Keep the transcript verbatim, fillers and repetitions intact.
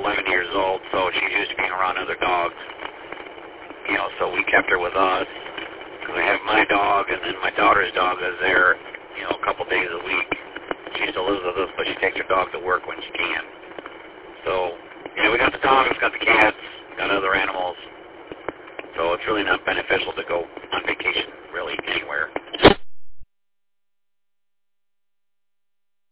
eleven years old, so she's used to being around other dogs. You know, so we kept her with us. Because I have my dog, and then my daughter's dog is there, you know, a couple days a week. She still lives with us, but she takes her dog to work when she can. So, yeah, we got the dogs, got the cats, got other animals. So it's really not beneficial to go on